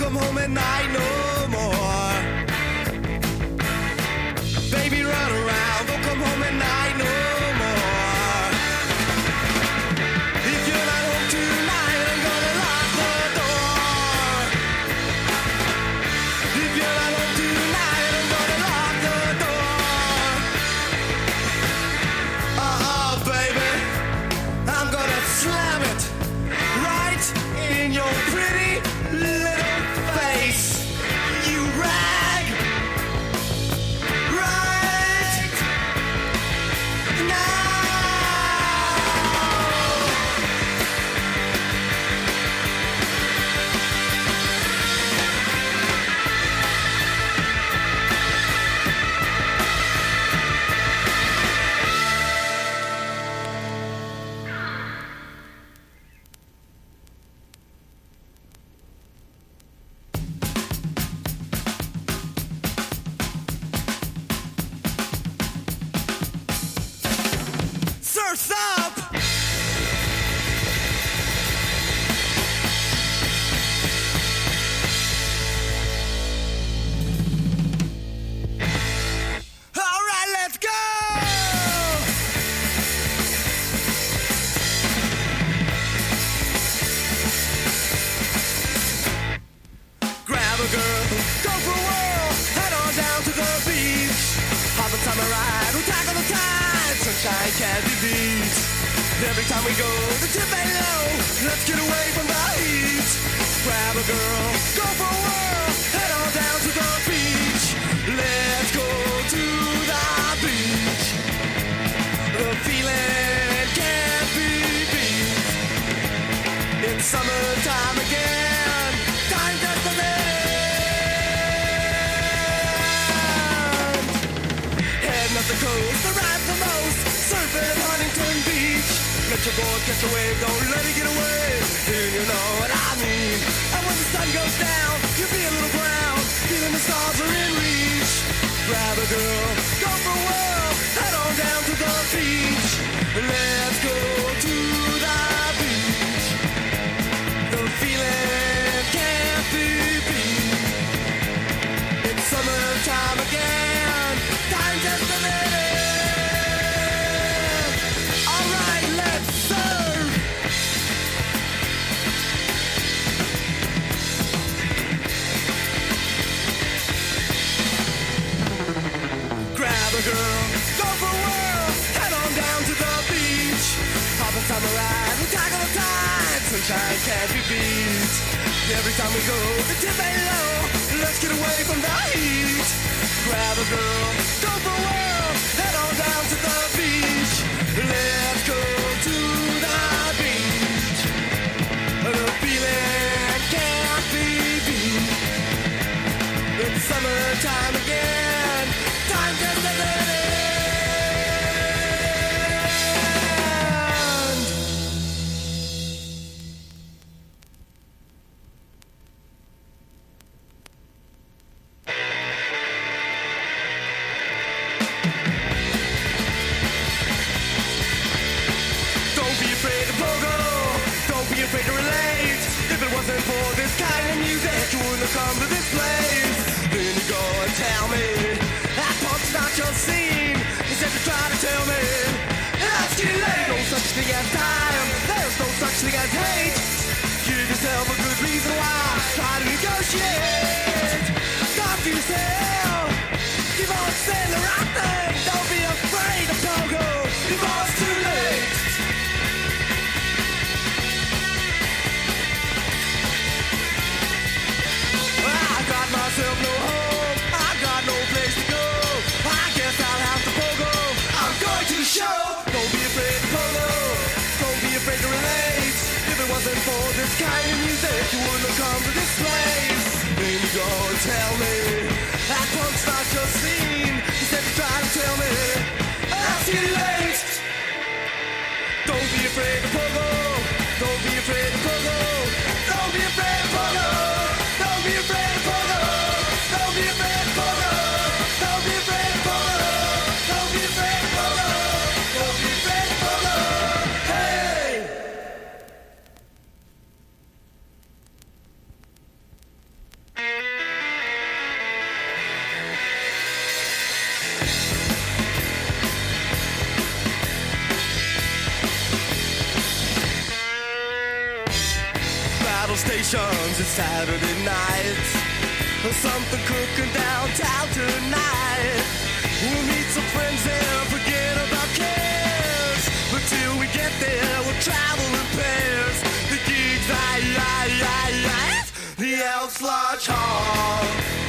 come home at night no more. Baby, run around, don't come home at night no more. If you're not home tonight, I'm gonna lock the door. If you're not home tonight, I'm gonna lock the door. Baby, I'm gonna slam it right in your pretty little face. You rag right now. Surf's up! Alright, let's go! Grab a girl, go for a whirl, head on down to the beach. Have a summer ride, we'll tackle the tide, sunshine can't be beat. Every time we go, the tip ain't low, let's get away from the heat. Grab a girl, go for a whirl, head on down to the beach. Let's go to the beach. The feeling can't be beat. It's summertime again, time just a minute. Heading up the coast, the ride the most, surfing at Huntington Beach. Let your board catch a wave, don't let it get away. You know what I mean. And when the sun goes down, you'll be a little brown, feeling the stars are in reach. Grab a girl, go for a whirl, head on down to the beach. Let's go to the beach. The feeling can't be beat. It's summertime again, time just a minute. Alright, let's surf. Grab a girl, go for a whirl, head on down to the beach. Hop a summer ride, we tackle the tide, sunshine can't be beat. Every time we go, the tip ain't low, let's get away from the heat. Grab a girl, go for a whirl, head on down to the beach. Let's go to the beach. The feeling can't be beat. It's summertime again, time just a minute. Don't be afraid to pogo, don't be afraid to relate. If it wasn't for this kind of music, you wouldn't have come to this place. Then you go and tell me that punk's not your scene. Instead you try to tell me that's too late. No such thing as time, there's no such thing as hate. Give yourself a good reason why, try to negotiate. Stop yourself, keep on saying the right thing. Don't be afraid of pogo before it's too late. I got myself no home, I got no place to go. I guess I'll have to pogo, I'm going to the show. Don't be afraid to pogo, don't be afraid to relate. If it wasn't for this kind of music, you wouldn't have come to this place. Then you go and tell me that punk's not your scene. Instead you try to tell me that's too late. Don't be afraid to pogo, don't be afraid to pogo, don't be afraid to pogo. Don't be afraid of pogo. Don't be afraid of pogo. Don't be afraid of pogo. Don't be afraid of pogo. Don't be afraid of pogo. Hey! It's Saturday night. Something cooking downtown tonight. We'll meet some friends there, forget about cares. But till we get there, we'll travel in pairs. The gigs, the Elks Lodge Hall.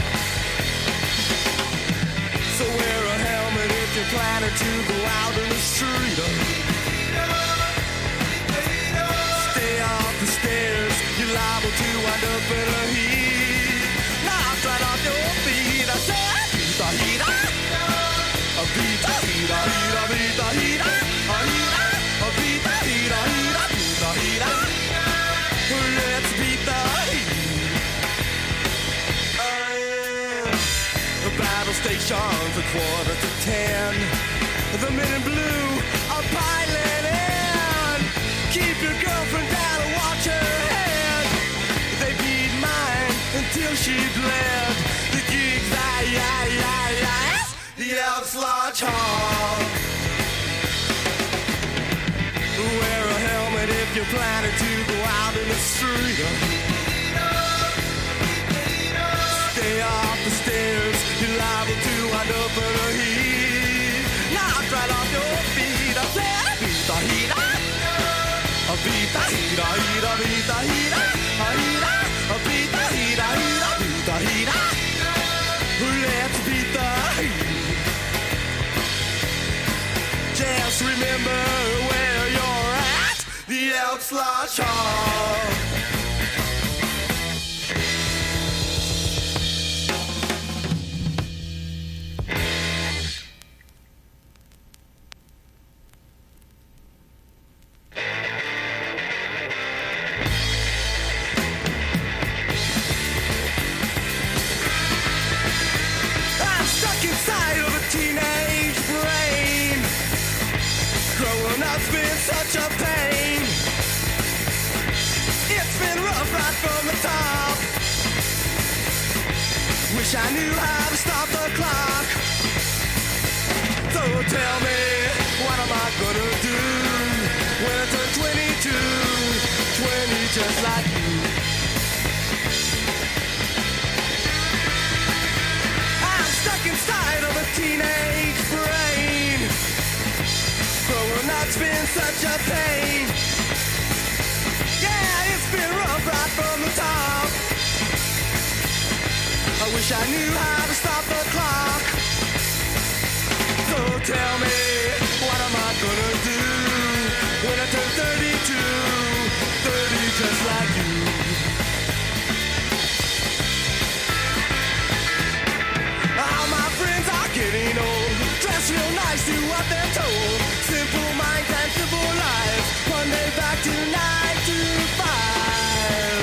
So wear a helmet if you're planning to go out in the street. Stay off the stairs, you're liable to wind up in a heat. Knock right off your feet. I said, beat the heat up. Beat the heat up, beat the heat up, beat the heat up, beat the heat up. Let's beat the heat. The battle station's 9:45. The men in blue are piling in. Keep your girlfriend down and watch her head. They beat mine until she bled. The gigs, the Elks Lodge Hall. Wear a helmet if you're planning to go out in the street. Stay off the stairs, you're liable to wind up in a heat. Knock right off your feet. I said, beat the heat up. Beat the heat up, beat the heat up, beat the heat up, beat the heat up. Let's beat the heat. Just remember where you're at. The Elks Lodge Hall. Such a pain. It's been rough right from the top. Wish I knew how to stop the clock. So tell me, what am I gonna do when I turn 22, 20 just like you? I'm stuck inside of a teenage brain. Growing up's been such a pain. Yeah, it's been rough right from the top. I wish I knew how to stop the clock. So tell me, what am I gonna do when I turn 32, 30 just like you? All my friends are getting old. Dress real nice, do what they're told. Simple minds and simple lives. One day back to 9 to 5.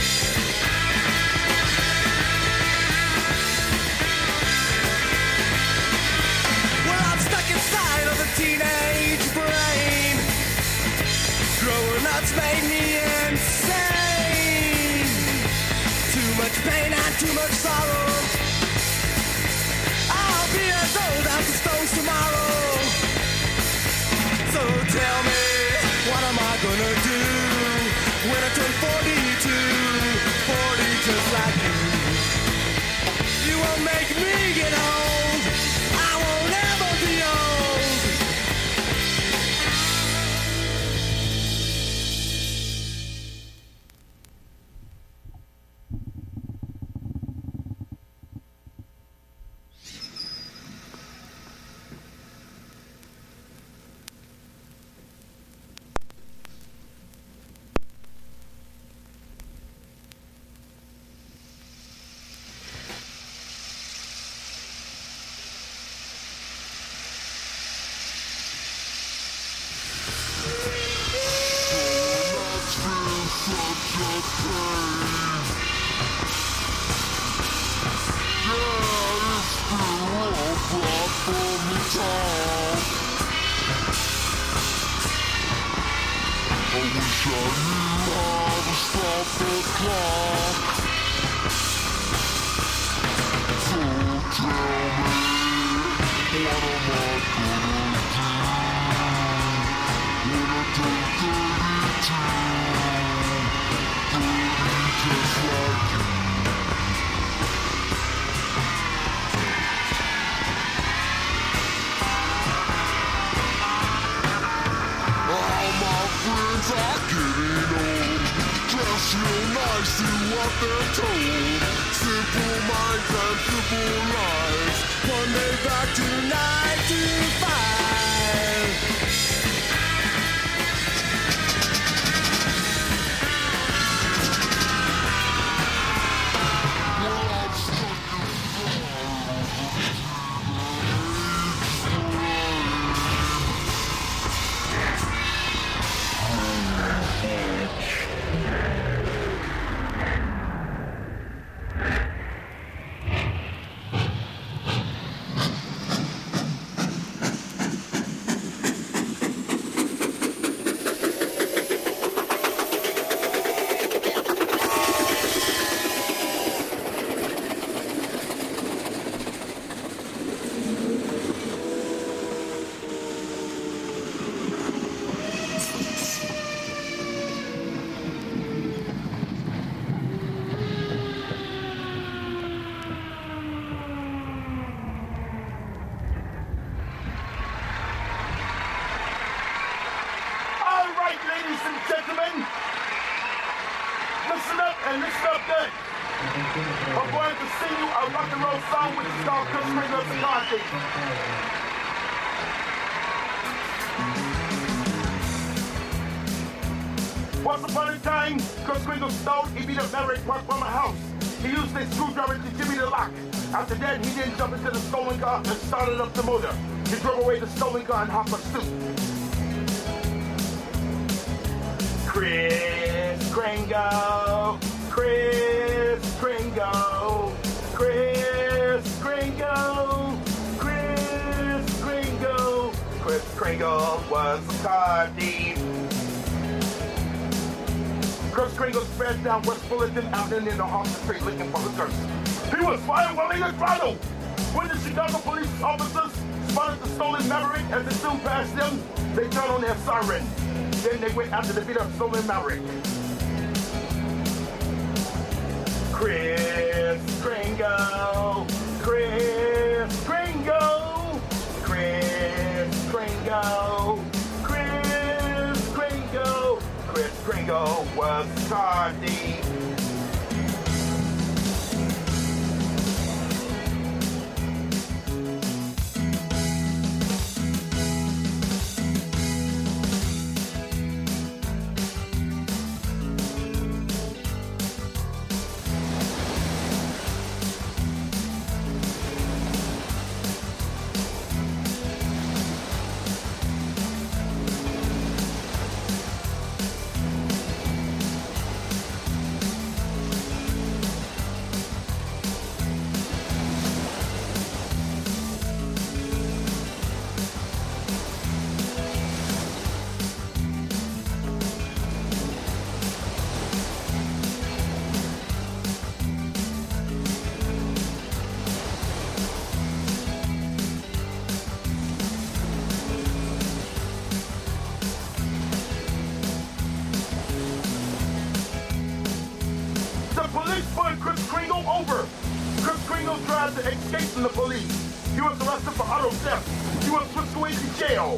Well, I'm stuck inside of a teenage brain. Growing up's made me insane. Too much pain and too much sorrow. I'll be as old as the Stones tomorrow. So tell me, what am I gonna do when I turn 42, 40 just like you? You won't make me get old. I won't ever be old. Just like what they're told. Simple minds and simple lives. Monday back to 9 to 5. Once upon a time, Chris Kringle stole E.B. the Maverick parked from my house. He used a screwdriver to give me the lock. After that, he then jumped into the stolen car and started up the motor. He drove away the stolen car in hot pursuit. Chris Kringle, Chris Kringle, Chris Kringle, Chris Kringle. Chris Kringle was a car thief. Chris Kringle sped down West Fullerton Avenue in the Austin Street looking for hookers. He was fired while in a throttle. When the Chicago police officers spotted the stolen Maverick as it soon passed them, they turned on their siren. Then they went after the beat-up stolen Maverick. Chris Kringle, Chris Kringle, Chris Kringle, Chris Kringle. Chris Kringle was a car thief. Chris Kringle over. Chris Kringle tried to escape from the police. He was arrested for auto theft. He was pushed away to jail.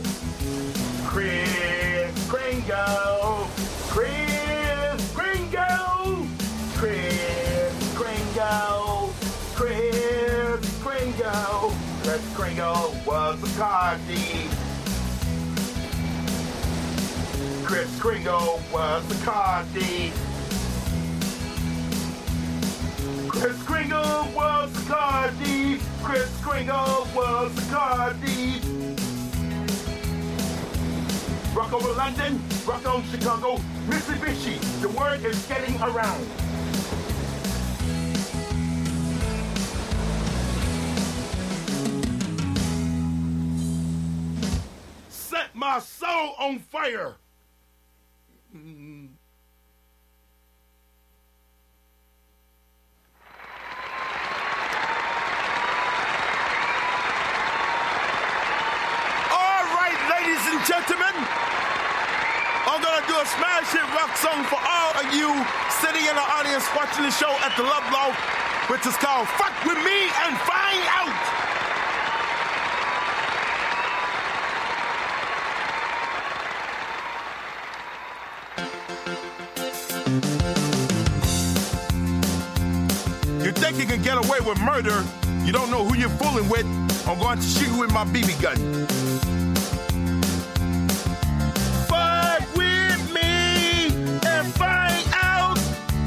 Chris Kringle, Chris Kringle, Chris Kringle, Chris Kringle. Chris Kringle was a car thief. Chris Kringle was a car thief. Chris Kringle was a car thief. Chris Kringle was a car thief. Rock over London, rock on Chicago, Mitsubishi. The word is getting around. Set my soul on fire. Gentlemen, I'm gonna do a smash hit rock song for all of you sitting in the audience watching the show at the Love Loft, which is called Fuck With Me and Find Out. think you can get away with murder, you don't know who you're fooling with. I'm going to shoot you with my BB gun. Fuck with me and find out.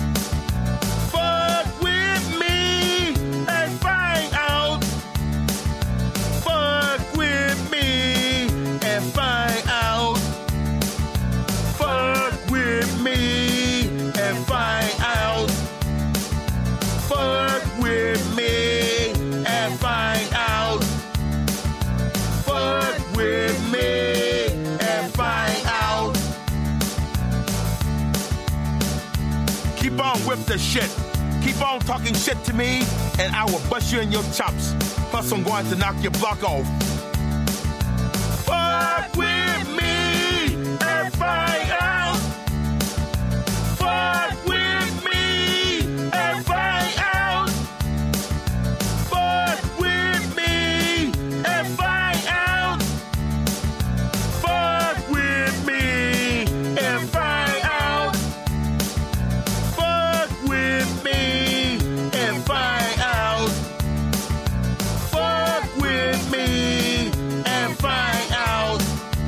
Fuck with me and find out. Fuck with me and find out. Fuck with me and find out. Fuck with me and find out. Fuck with me and find out. Keep on with the shit. Keep on talking shit to me, and I will bust you in your chops. Plus, I'm going to knock your block off. Fuck with me and find out. Fuck with me and find out. Fuck with me and find out. Fuck with me and find out. Fuck with me and find out. Fuck with me and find out.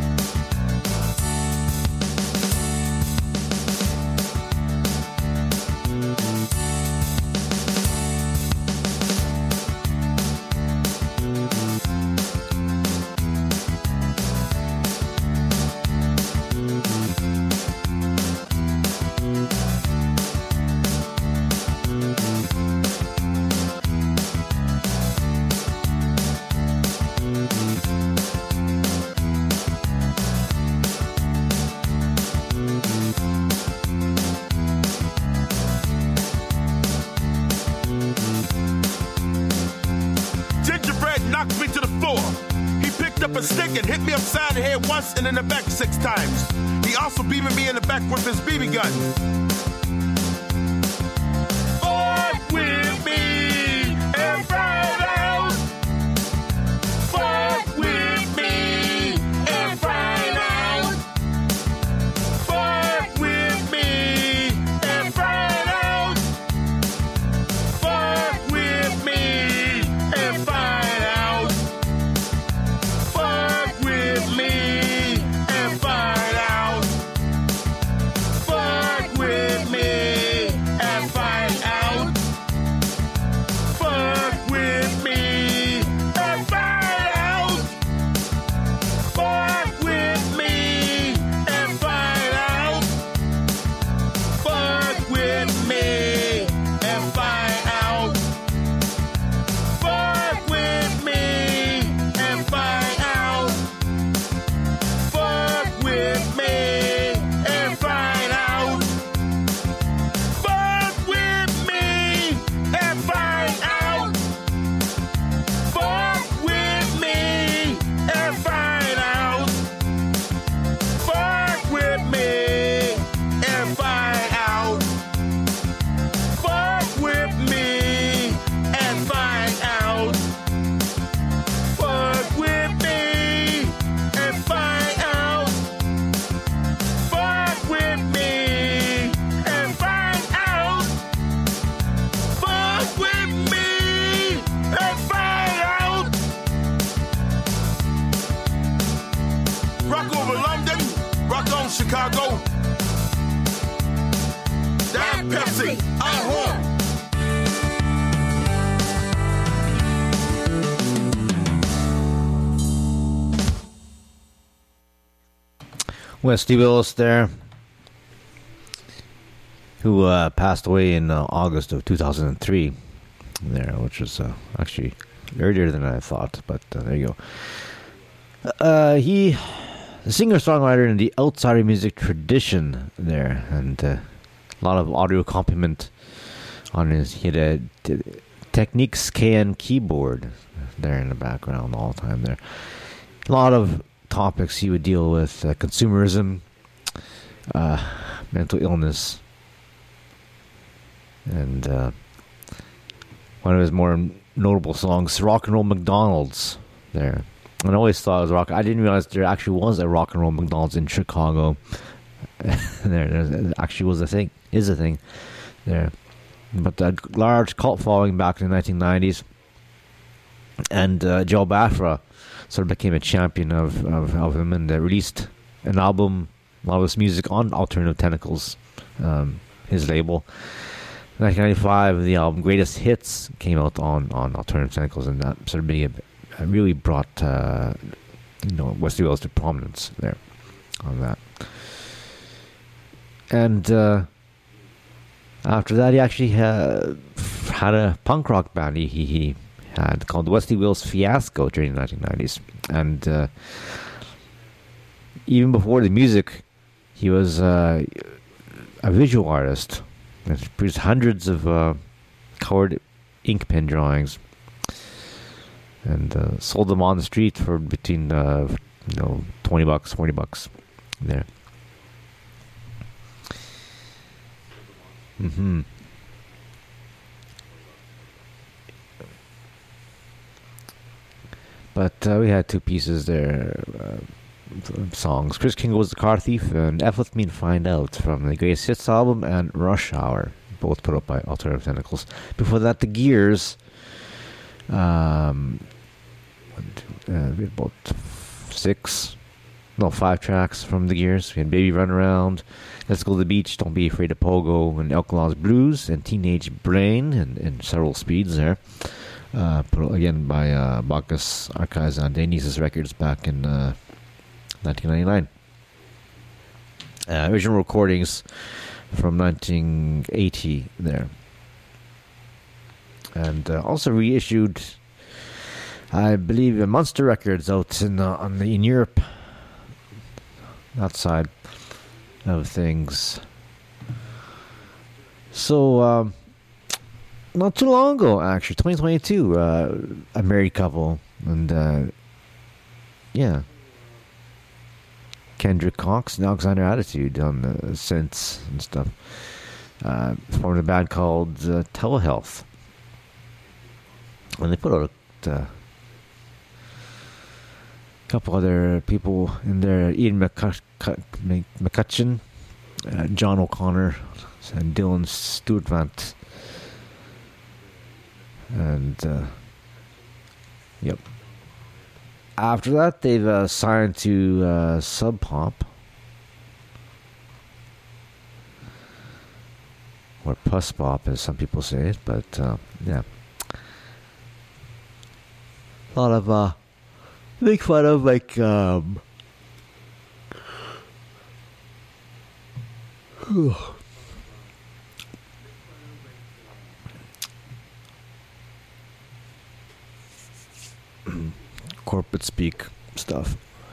Gingerbread knocked me to the floor. He picked up a stick and hit me upside the head once and in the back 6 times. He also beamed me in the back with his BB gun. Fuck with me and find out. Fuck with me and find out. Fuck with me and find out. Fuck with me and find out. Fuck with me and find out. Fuck with me and find out. Fuck with me and find out. Fuck with me and find out. Fuck with me and find out. Fuck with me and find out. Fuck with me and find out. Fuck with me and find out. Fuck with me and find out. Fuck with me and find out. Fuck with me and find out. Fuck with me and find out. Fuck with me and find out. Fuck with me and find out. Rock over London, rock on Chicago. Damn Pepsi, I'm home. Westy Willis there, who passed away in August of 2003 there, which was actually earlier than I thought, but there you go. He, the singer-songwriter in the outsider music tradition there, and a lot of audio accompaniment on his, he had a Technics KN keyboard there in the background all the time there. A lot of topics he would deal with, consumerism, mental illness, and one of his more notable songs, Rock and Roll McDonald's there. And I always thought it was rock. I didn't realize there actually was a Rock and Roll McDonald's in Chicago. There actually was a thing, is a thing there. but a large cult following back in the 1990s. And Joe Bafra sort of became a champion of him, and released an album, a lot of his music on Alternative Tentacles, his label. In 1995, the album Greatest Hits came out on Alternative Tentacles, and that sort of really brought Wesley Wills to prominence there on that. And after that, he actually had a punk rock band he had called Wesley Wills Fiasco during the 1990s. And even before the music, he was a visual artist. He produced hundreds of colored ink pen drawings, and sold them on the street for between $20, $40 there. But we had two pieces there, songs. Kris Kringle's The Car Thief and F With Me and Find Out from the Greatest Hits album, and Rush Hour, both put up by Alternative Tentacles. Before that, The Gears. We had about 5 tracks from The Gears. We had Baby Run Around, Let's Go to the Beach, Don't Be Afraid of Pogo, and Alkalos Blues, and Teenage Brain, and several speeds there. Put out again by Bacchus Archives on Dionysus Records back in 1999. Original recordings from 1980 there. And also reissued, I believe, Monster Records out in Europe. That side of things. So, not too long ago, actually, 2022, a married couple, and Kendrick Cox and Alexander Attitude on the synths and stuff, formed a band called Telehealth, and they put out a couple other people in there: Ian McCutcheon, John O'Connor, and Dylan Stuyvesant. And after that, they've signed to Sub Pop, or Puss Pop, as some people say it. But a lot of make fun of corporate speak stuff,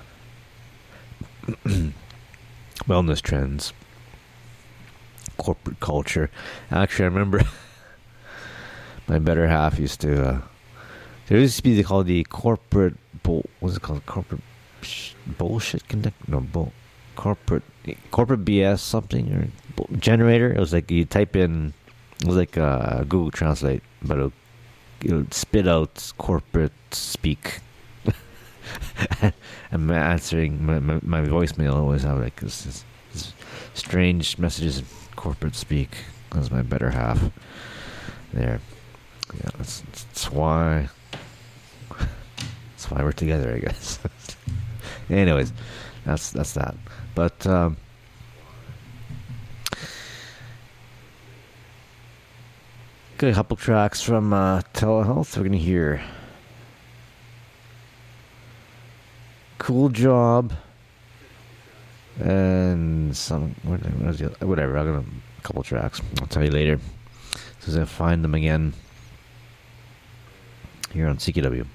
wellness trends, corporate culture. Actually, I remember my better half used to. There used to be called the corporate what's it called? Corporate bullshit corporate BS something, or generator. It was like you type in. It was like Google Translate, but it would spit out corporate speak. I'm answering my voicemail. Always have like this strange messages in corporate speak. That's my better half there. Yeah, that's why we're together, I guess. Anyways, that's that. But got a couple tracks from Telehealth. We're gonna hear Cool Job and some whatever. I got a couple tracks. I'll tell you later as soon as I find them again here on CKW.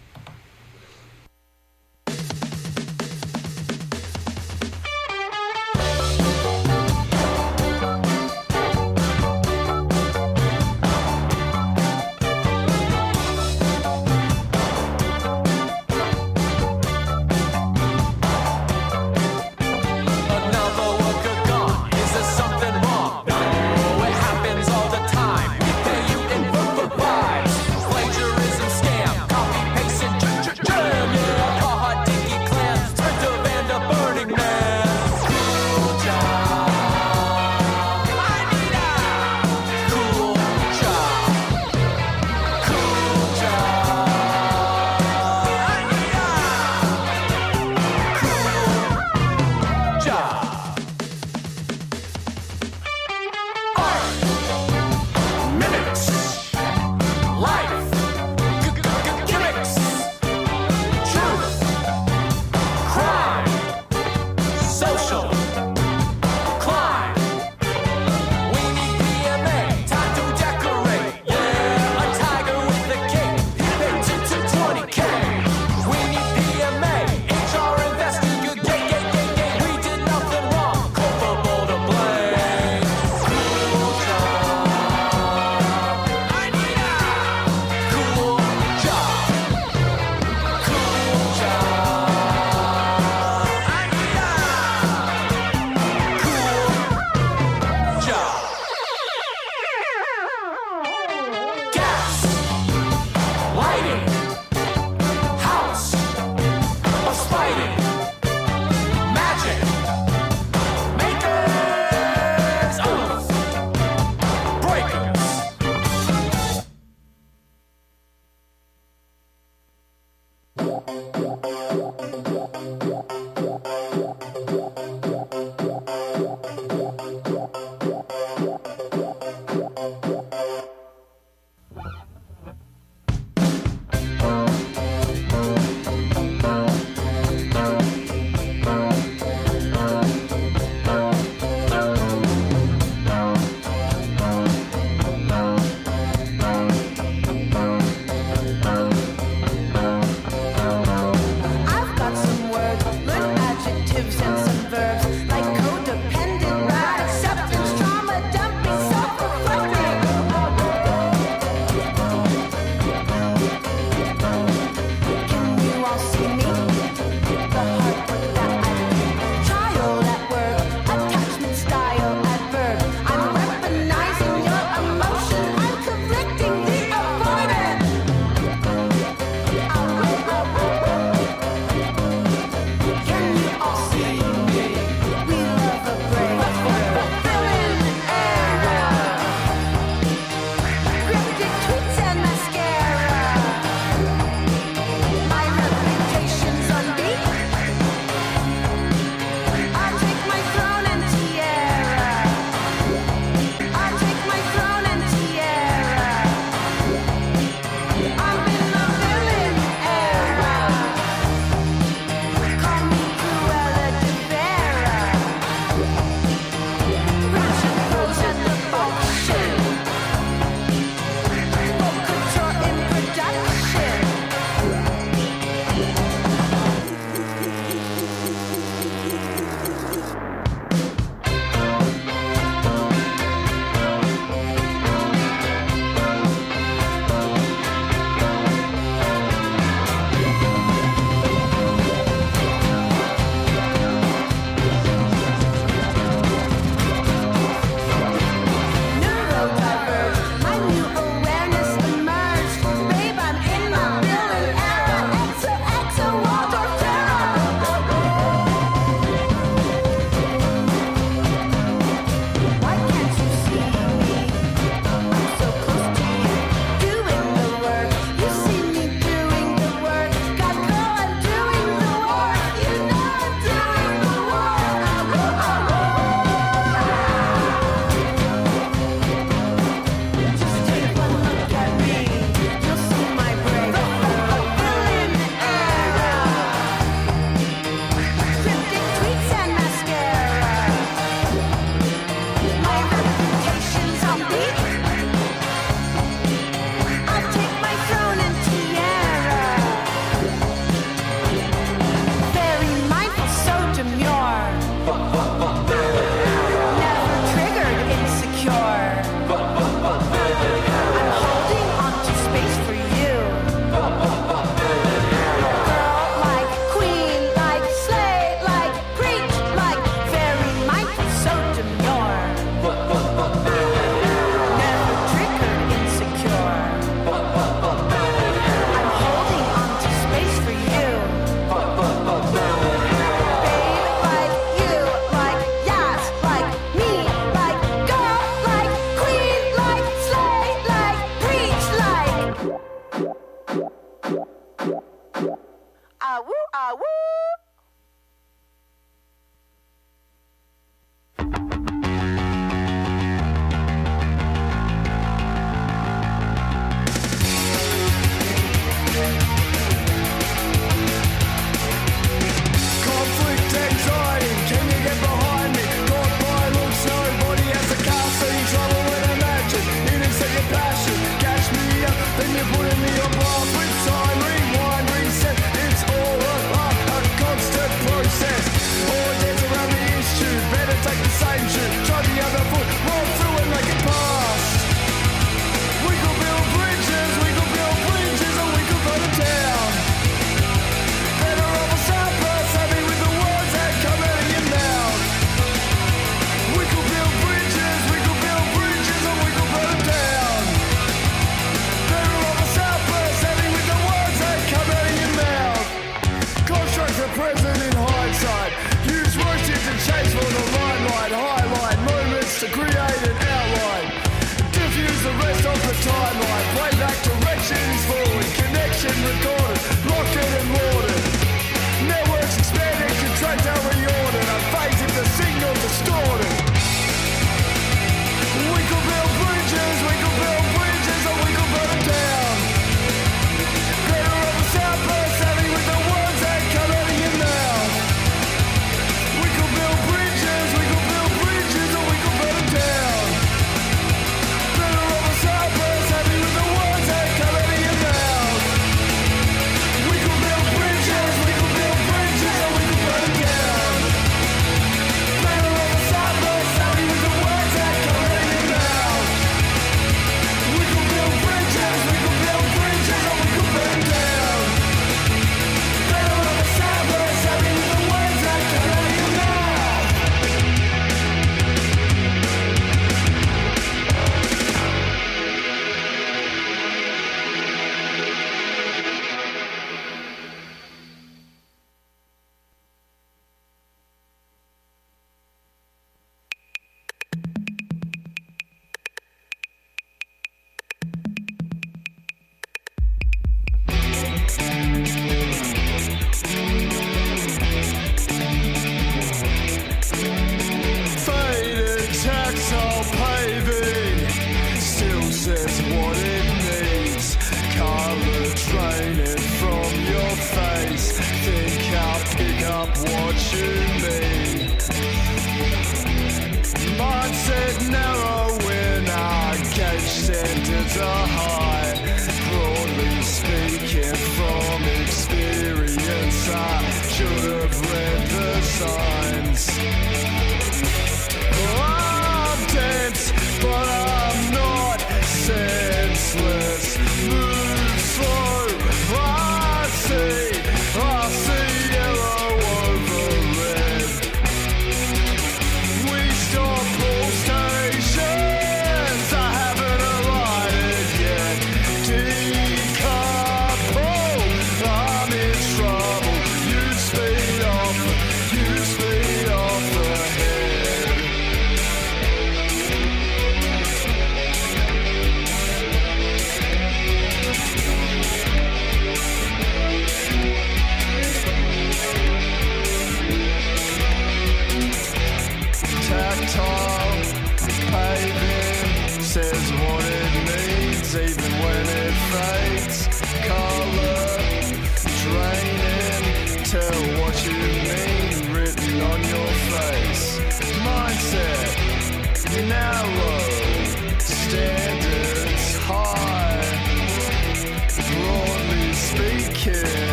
Plagiarism scam, copy paste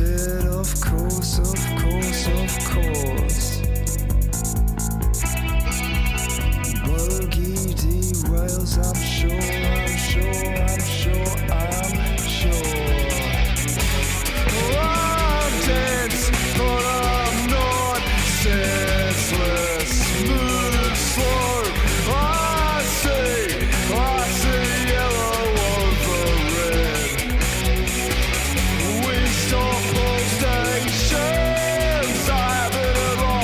said, of course, of course, of course. Bogey derails, I'm sure, I'm sure, I'm sure, I'm sure. I'm dense, but I'm not senseless. Smooth, slow, I see yellow over red. We stop all stations, I have it all.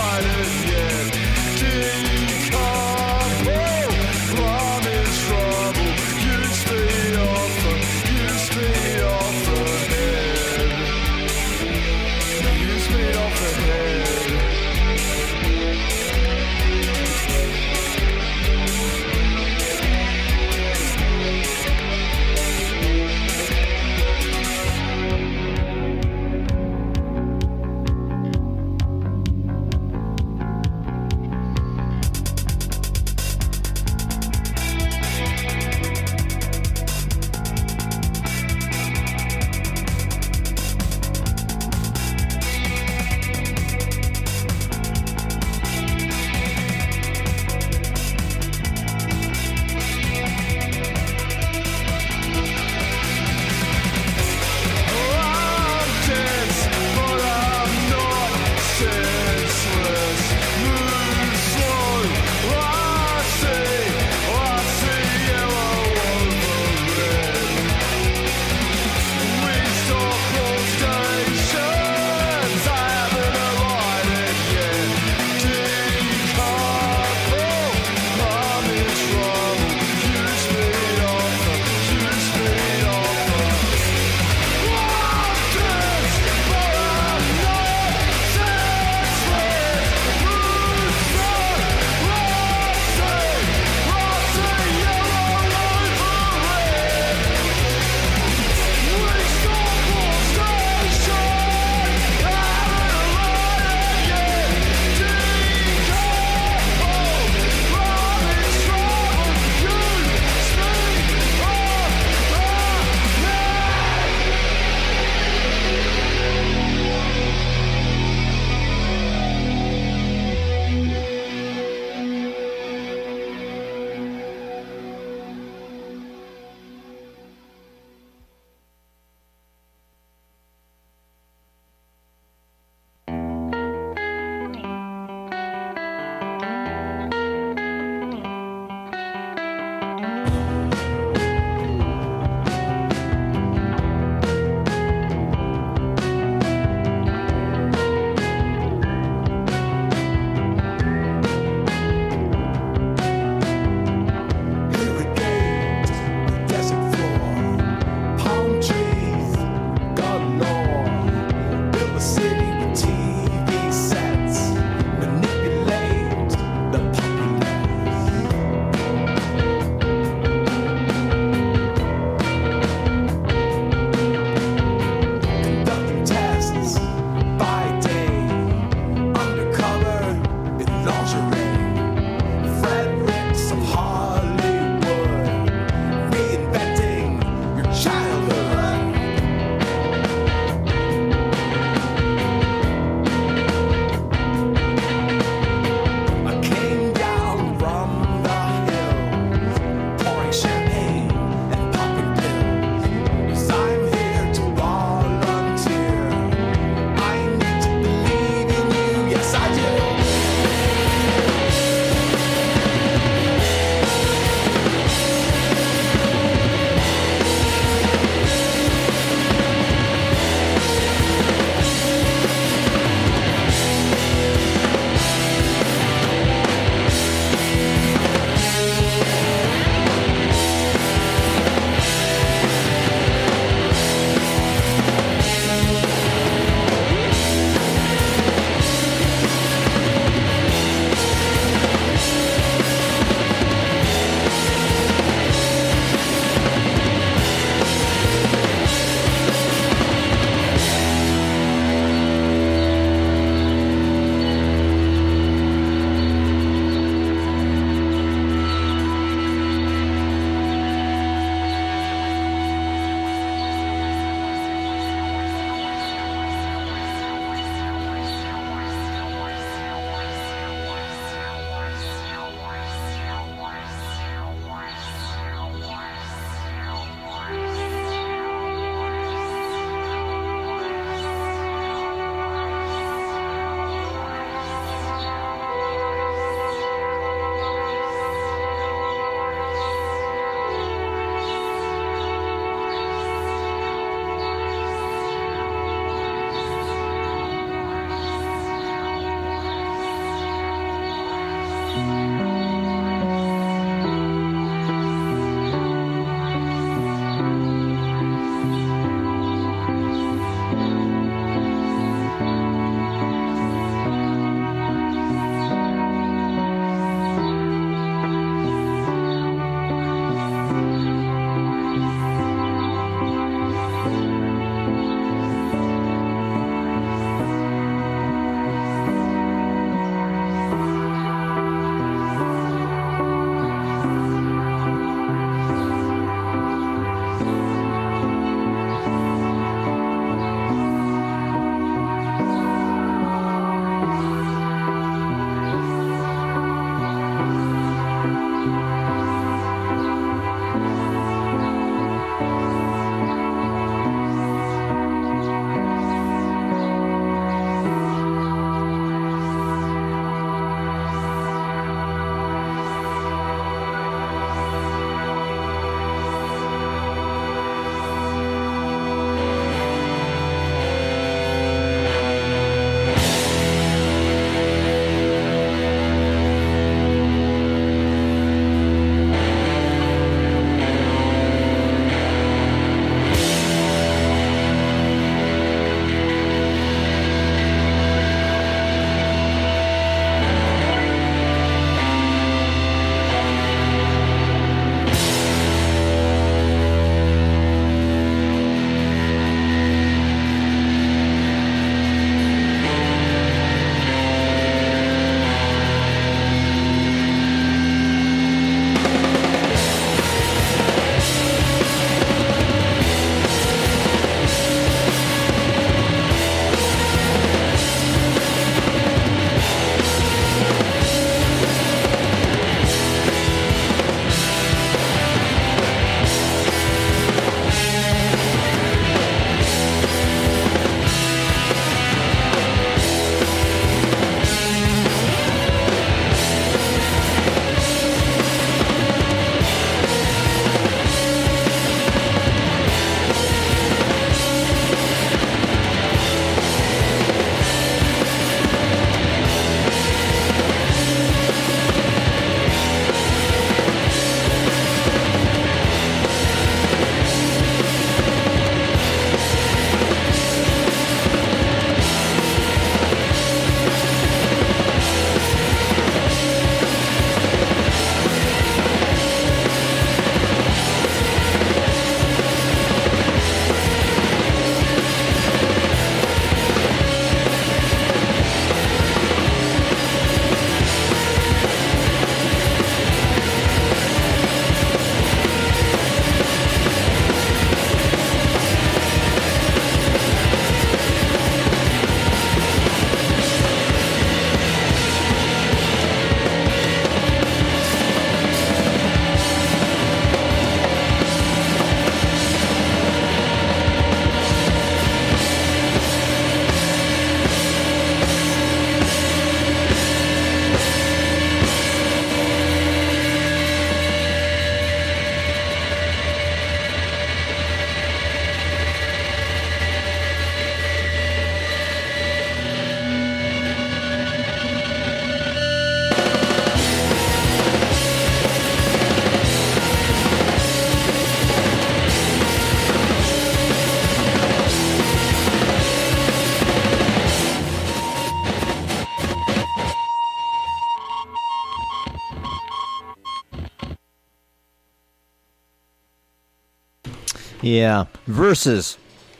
Yeah, Versus.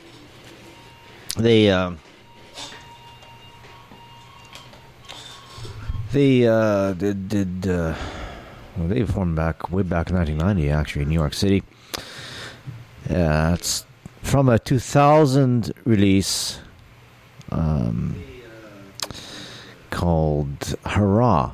They they formed way back in 1990, actually, in New York City. It's from a 2000 release called Hurrah.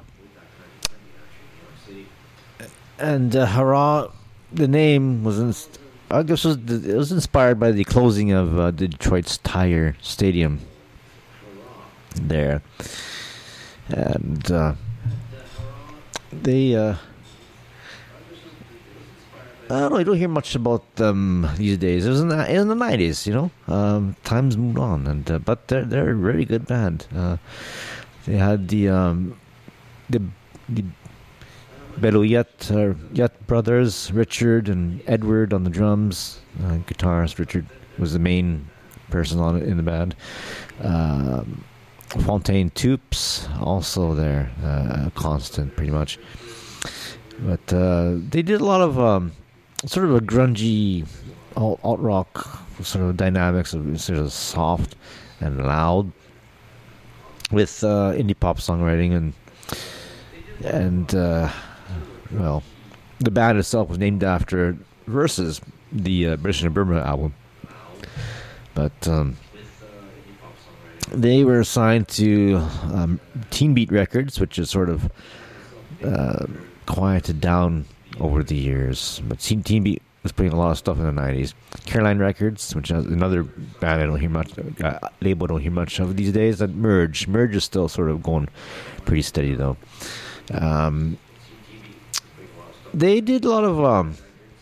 And Hurrah, the name was, I guess, it was inspired by the closing of Detroit's Tire Stadium there. And they, I don't know, you don't hear much about them these days. It was in the 90s, you know. Times moved on, and but they're a very good band. They had the Belouyet brothers, Richard and Edward on the drums. Guitarist Richard was the main person on it in the band. Fontaine Toups also there, constant pretty much. But they did a lot of sort of a grungy alt rock sort of dynamics, of sort of soft and loud, with indie pop songwriting and well, the band itself was named after Versus, the British and Burma album. But they were signed to Teen Beat Records, which is sort of quieted down over the years. But Teen Beat was putting a lot of stuff in the 90s. Caroline Records, which is another band I don't hear much, label I don't hear much of these days. And Merge is still sort of going pretty steady though. They did a lot of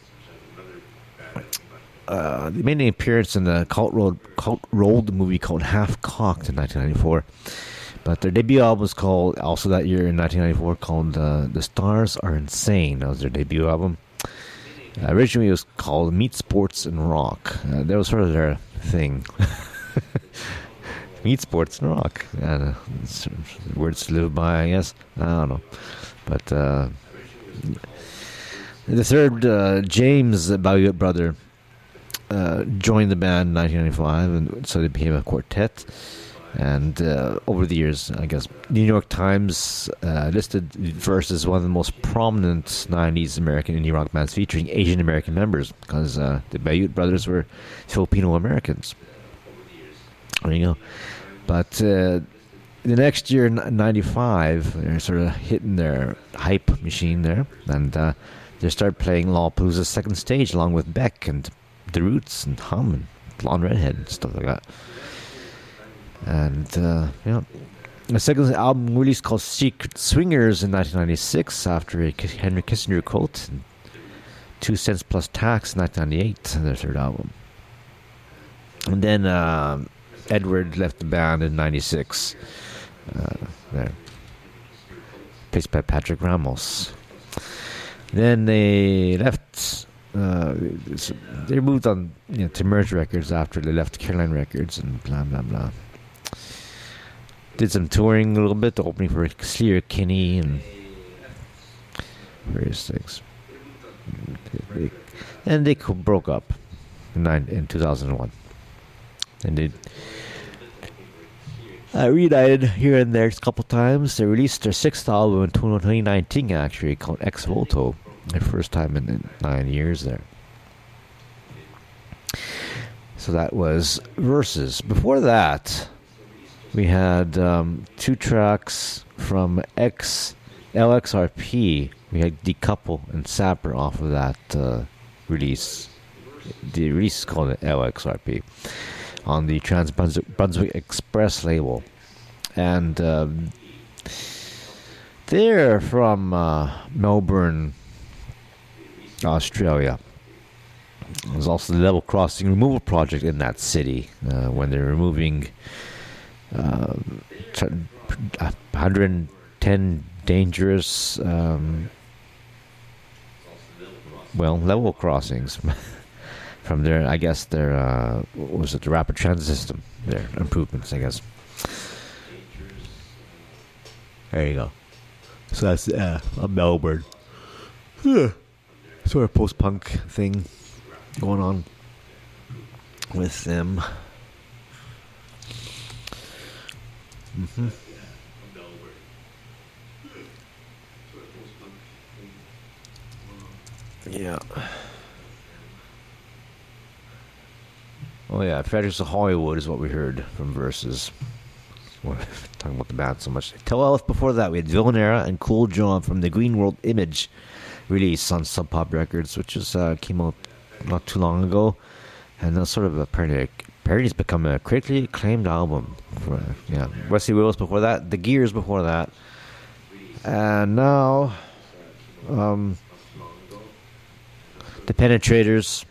they made an appearance in the Cult Rolled movie called Half Cocked in 1994. But their debut album was called, also that year in 1994, called The Stars Are Insane. That was their debut album. Originally it was called Meat, Sports, and Rock. That was sort of their thing. Meat, Sports, and Rock. Words to live by, I guess. I don't know. But the third, James Belouyet brother, joined the band in 1995, and so they became a quartet. And over the years, I guess, New York Times listed Versus one of the most prominent 90s American indie rock bands featuring Asian American members, because the Belouyet brothers were Filipino Americans. There you go. But the next year, in 95, they're sort of hitting their hype machine there, and they start playing Lollapalooza's second stage along with Beck and The Roots and Hum and Blonde Redhead and stuff like that. And the second album released called Secret Swingers in 1996 after a Henry Kissinger quote, and 2 Cents Plus Tax in 1998, their third album. And then Edward left the band in 96, there, replaced by Patrick Ramos. Then they left. They moved on, to Merge Records after they left Caroline Records and blah blah blah. Did some touring a little bit, opening for Sleater Kinney and various things. And they broke up in 2001. And they reunited here and there a couple times. They released their 6th album in 2019, actually, called Ex Voto. Their first time in 9 years there. So that was Versus. Before that, we had 2 tracks from LXRP. We had Decouple and Sapper off of that release. The release is called LXRP on the Trans Brunswick Express label. And they're from Melbourne, Australia. There's also the Level Crossing removal project in that city when they're removing 110 dangerous level crossings from their, I guess, their what was it, the rapid transit system, their improvements, I guess. There you go. So that's Melbourne. Sort of post-punk thing going on. with them. Yeah. Oh yeah, Fredericks of Hollywood is what we heard from Versus. We're talking about the band so much. Tell Elf before that, we had Villainera and Cool John from the Green World Image release on Sub Pop Records, which is came out not too long ago, and that's sort of apparently it's become a critically acclaimed album. Yeah, Wesley Willis before that, The Gears before that, and now The Penetrators,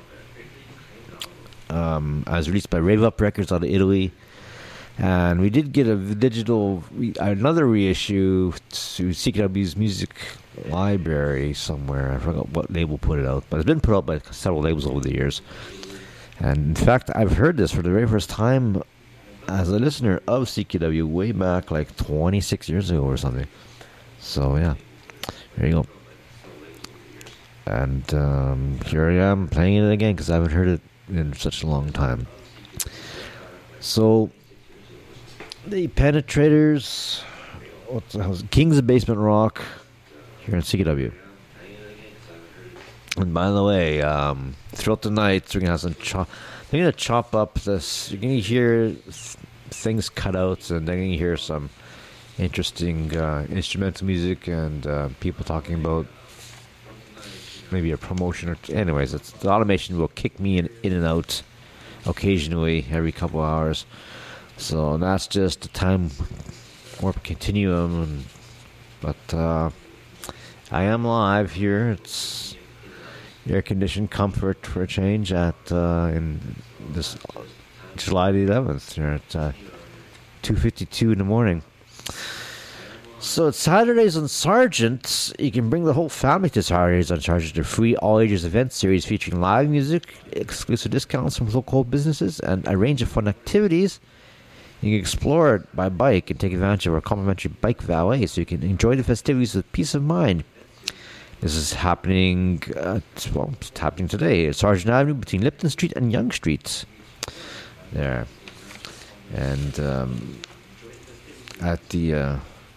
as released by Rave Up Records out of Italy. And we did get another reissue to CKW's Music Library somewhere. I forgot what label put it out, but it's been put out by several labels over the years. And in fact, I've heard this for the very first time as a listener of CKW way back like 26 years ago or something. So yeah, there you go. And here I am playing it again because I haven't heard it in such a long time. So the Penetrators, what the hell is it? Kings of Basement Rock here in CKW. And by the way, throughout the night we're gonna have they're gonna chop up this. You're gonna hear things cut out, and they're gonna hear some interesting instrumental music and people talking about maybe a promotion or anyways. The automation will kick me in and out occasionally every couple hours. So that's just a time warp continuum, but I am live here. It's air-conditioned comfort for a change at in this July the 11th here at 2:52 in the morning. So it's Saturdays on Sargent. You can bring the whole family to Saturdays on Sargent, a free all-ages event series featuring live music, exclusive discounts from local businesses, and a range of fun activities. You can explore it by bike and take advantage of our complimentary bike valet so you can enjoy the festivities with peace of mind. This is happening, it's happening today at Sargent Avenue between Lipton Street and Yonge Street. There. And at the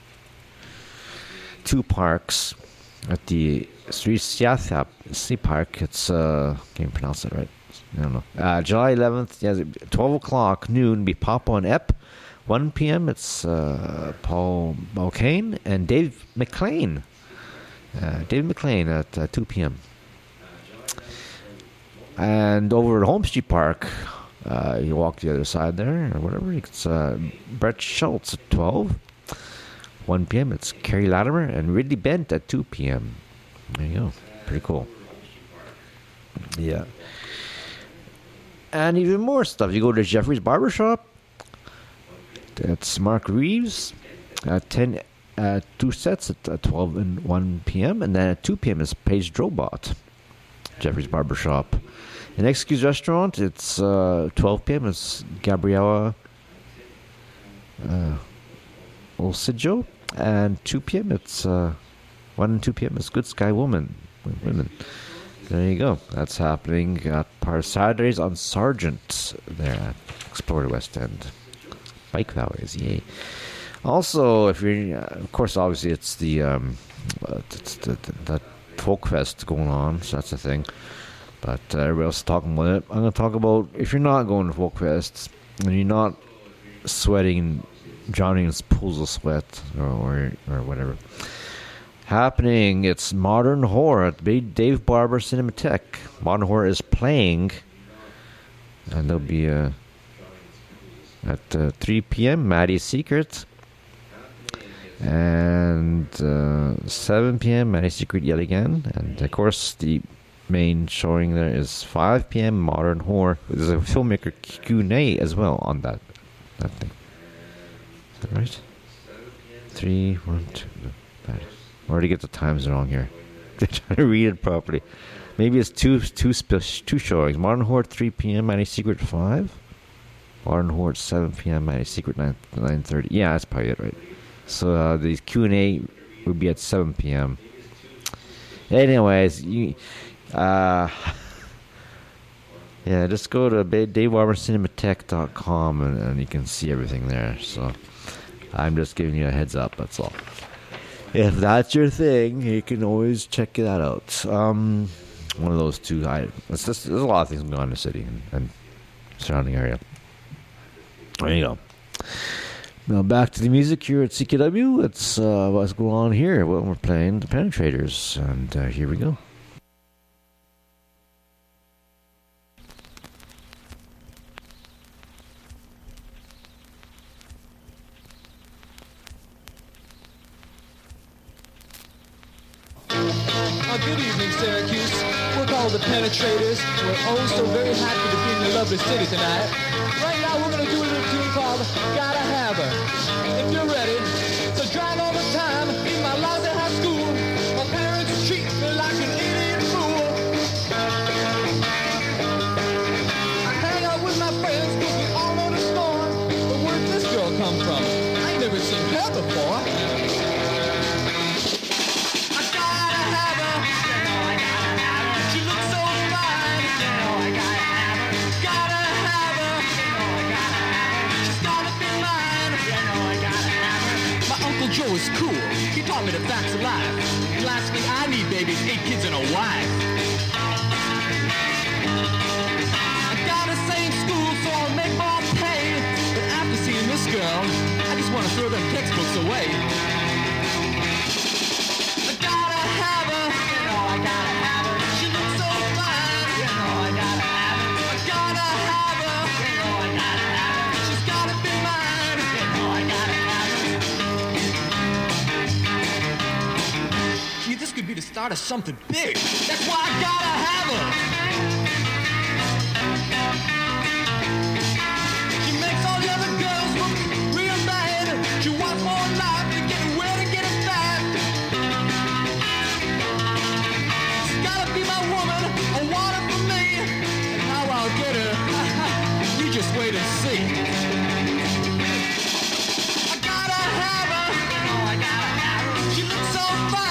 two parks, at the Sri Siathap Sea Park, it's, can't even pronounce that right. I don't know. July 11th, yeah, 12 o'clock, noon, be Papa and Ep. 1 p.m., it's Paul Mulcaine and Dave McLean. David McLean at 2 p.m. And over at Home Street Park, you walk the other side there, or whatever, it's Brett Schultz at 12. 1 p.m., it's Kerry Latimer and Ridley Bent at 2 p.m. There you go. Pretty cool. Yeah. And even more stuff. You go to Jeffrey's Barbershop. That's Mark Reeves at 10, 2 sets at 12 and 1 p.m. And then at 2 p.m. is Paige Drobot, Jeffrey's Barbershop. In Excuse Restaurant, it's 12 p.m. It's Gabriella Olsijo. And 2 p.m. it's 1 and 2 p.m. it's Good Sky Women. There you go. That's happening at Saturdays on Sargent there at Explore West End. Bike valleys, yay. Also, if you're, of course, obviously it's that folk fest going on, so that's a thing. But everybody else is talking about it. I'm going to talk about if you're not going to folk fest and you're not sweating, drowning in pools of sweat or whatever. Happening, it's Modern Horror at Dave Barber Cinematheque. Modern Horror is playing, and there'll be at 3 p.m. Maddie's Secret, and 7 p.m. Maddie's Secret yet again, and of course the main showing there is 5 p.m. Modern Horror. There's a filmmaker Q&A as well on that thing. Is that right? 3, 1, 2. I already get the times wrong here. They're trying to read it properly. Maybe it's two showings. Modern Horde 3 p.m. Maddie's Secret 5. Modern Horde 7 p.m. Maddie's Secret 9:30. Yeah, that's probably it, right? So the Q&A will be at 7 p.m. Anyways, Yeah, just go to DaveWarmerCinemaTech.com and you can see everything there. So I'm just giving you a heads up, that's all. If that's your thing, you can always check that out. One of those two. There's a lot of things going on in the city and surrounding area. There you go. Now back to the music here at CKW. Let's what's going on here. Well, we're playing the Penetrators, and here we go. Good evening, Syracuse. We're called the Penetrators. We're oh so very happy to be in your lovely city tonight. Right now, we're gonna do a little tune called Gotta Have Her. If you're ready, so drag all the time in my lousy high school. My parents treat me like an idiot fool. I hang out with my friends 'cause we all know the score. But where'd this girl come from? I ain't never seen her before. Joe is cool. He taught me the facts of life. Last thing I need, babies, 8 kids and a wife. I gotta stay in school so I'll make more pay. But after seeing this girl, I just want to throw them textbooks away. I gotta have her. You know I gotta have her. She looks so fine. You know I gotta have her. I gotta have her. You know I gotta have her. She's gotta be mine. You know I gotta have her. This could be the start of something big. That's why I gotta have her. She makes all the other girls look real bad. She wants more life to get wet and get it fat. She's gotta be my woman, a water for me. And how I'll get her, you just wait and see. I gotta have her. You know I gotta have her. She looks so fine.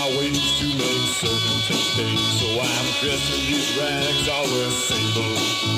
So I'm dressed in these rags, always single.